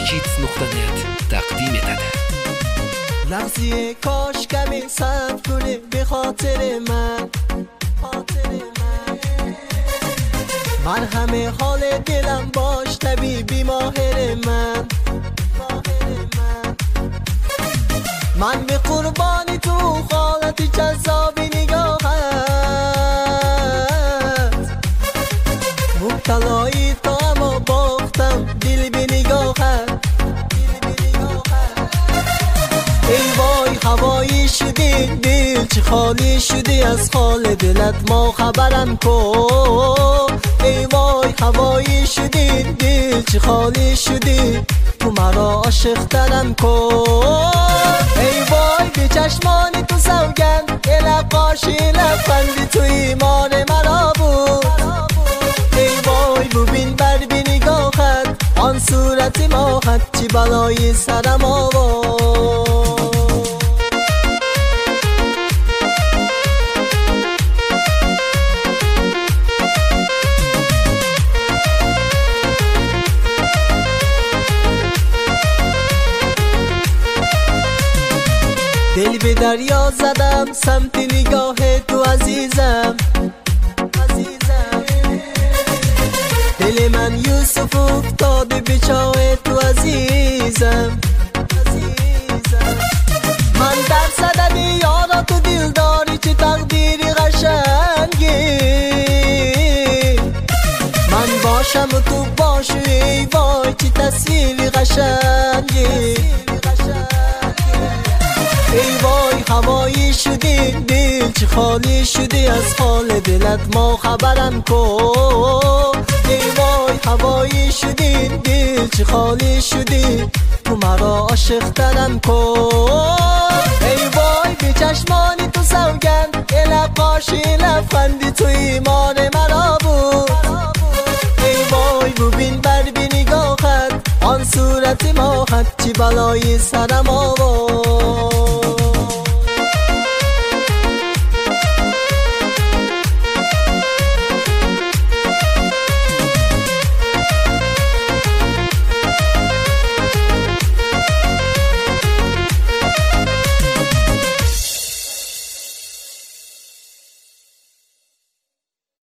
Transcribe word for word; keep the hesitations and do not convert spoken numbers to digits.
kids نقطه net تقدیم etadi. لحظه کاش کمی صبر کنی به خاطر من، من همه حال دلم باش طبیبی ماهر من. من به قربانی تو حالت جذابی نگاهت، مبتلایی تو اما باختم دل به نگاهت. ای وای هوایی شدی دل چه خالی شدی از حال دلت ما خبرم کن. ای وای هوایی شدی دل چه خالی شدی تو مرا عاشق ترم کن. ای وای به چشمانی تو سوگند نقاشی لبخندی تو ایمان مرا بود. ای وای ببین بر بی نگاهت آن صورت ماهت چی بلایی سرم آورد. دل به دریا زدم سمت نگاه تو عزیزم، دل من یوسف افتاده به چاه تو عزیزم. من در صدد یارا تو دل داری چه تقدیری قشنگی، من باشم و تو باشی ای وای چه تصویری قشنگی. ای وای هوایی شدی دل چه خالی شدی از حال دلت ما خبرم کن. ای وای هوایی شدی دل چه خالی شدی تو مرا عاشق ترم کن. ای وای به چشمانی تو سوگند نقاشی لبخندی تو ایمان مرا بود. ای وای ببین بر بی نگاهت آن صورت ماهت چی بلایی سرم آورد.